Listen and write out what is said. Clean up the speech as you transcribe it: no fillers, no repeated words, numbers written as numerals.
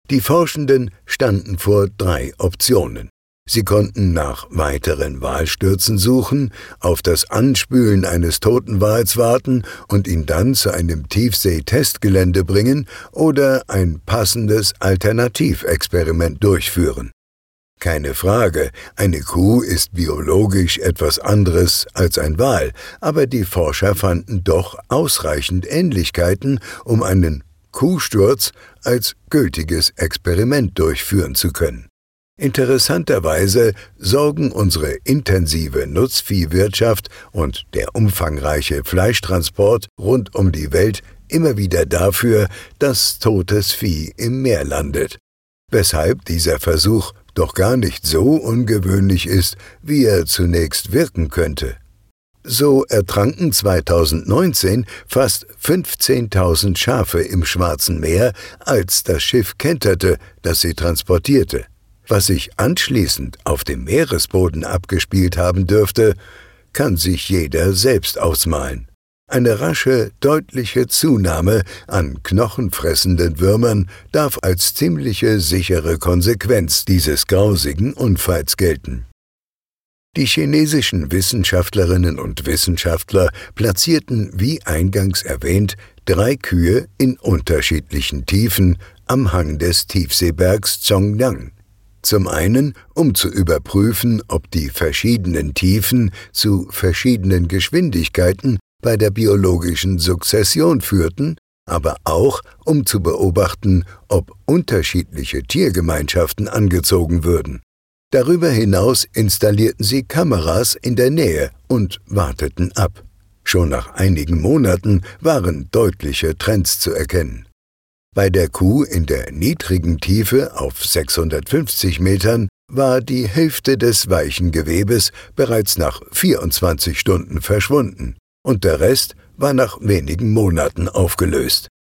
Die Forschenden standen vor 3 Optionen. Sie konnten nach weiteren Walstürzen suchen, auf das Anspülen eines toten Wals warten und ihn dann zu einem Tiefsee-Testgelände bringen oder ein passendes Alternativexperiment durchführen. Keine Frage, eine Kuh ist biologisch etwas anderes als ein Wal, aber die Forscher fanden doch ausreichend Ähnlichkeiten, um einen Kuhsturz als gültiges Experiment durchführen zu können. Interessanterweise sorgen unsere intensive Nutzviehwirtschaft und der umfangreiche Fleischtransport rund um die Welt immer wieder dafür, dass totes Vieh im Meer landet, weshalb dieser Versuch doch gar nicht so ungewöhnlich ist, wie er zunächst wirken könnte. So ertranken 2019 fast 15.000 Schafe im Schwarzen Meer, als das Schiff kenterte, das sie transportierte. Was sich anschließend auf dem Meeresboden abgespielt haben dürfte, kann sich jeder selbst ausmalen. Eine rasche, deutliche Zunahme an knochenfressenden Würmern darf als ziemliche sichere Konsequenz dieses grausigen Unfalls gelten. Die chinesischen Wissenschaftlerinnen und Wissenschaftler platzierten, wie eingangs erwähnt, 3 Kühe in unterschiedlichen Tiefen am Hang des Tiefseebergs Zhongliang. Zum einen, um zu überprüfen, ob die verschiedenen Tiefen zu verschiedenen Geschwindigkeiten bei der biologischen Sukzession führten, aber auch, um zu beobachten, ob unterschiedliche Tiergemeinschaften angezogen würden. Darüber hinaus installierten sie Kameras in der Nähe und warteten ab. Schon nach einigen Monaten waren deutliche Trends zu erkennen. Bei der Kuh in der niedrigen Tiefe auf 650 Metern war die Hälfte des weichen Gewebes bereits nach 24 Stunden verschwunden und der Rest war nach wenigen Monaten aufgelöst.